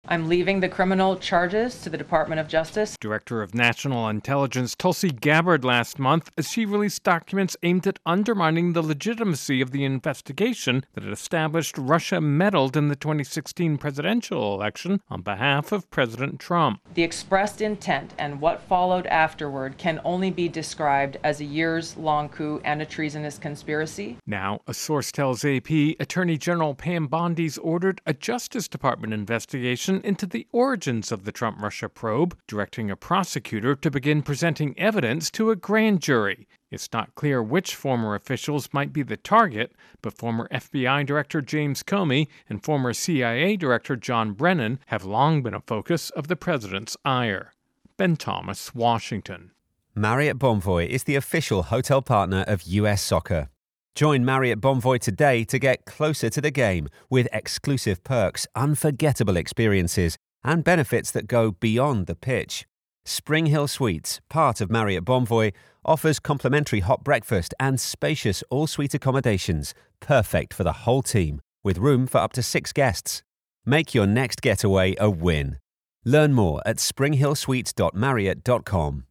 I'm leaving the criminal charges to the Department of Justice. Director of National Intelligence Tulsi Gabbard last month as she released documents aimed at undermining the legitimacy of the investigation that had established Russia meddled in the 2016 presidential election on behalf of President Trump. The expressed intent and what followed afterward can only be described as a years-long coup and a treasonous conspiracy. Now, a source tells AP Attorney General Pam Bondi's ordered a Justice Department investigation into the origins of the Trump-Russia probe, directing a prosecutor to begin presenting evidence to a grand jury. It's not clear which former officials might be the target, but former FBI Director James Comey and former CIA Director John Brennan have long been a focus of the president's ire. Ben Thomas, Washington. Marriott Bonvoy is the official hotel partner of US Soccer. Join Marriott Bonvoy today to get closer to the game with exclusive perks, unforgettable experiences, and benefits that go beyond the pitch. Spring Hill Suites, part of Marriott Bonvoy, offers complimentary hot breakfast and spacious all-suite accommodations, perfect for the whole team, with room for up to 6 guests. Make your next getaway a win. Learn more at springhillsuites.marriott.com.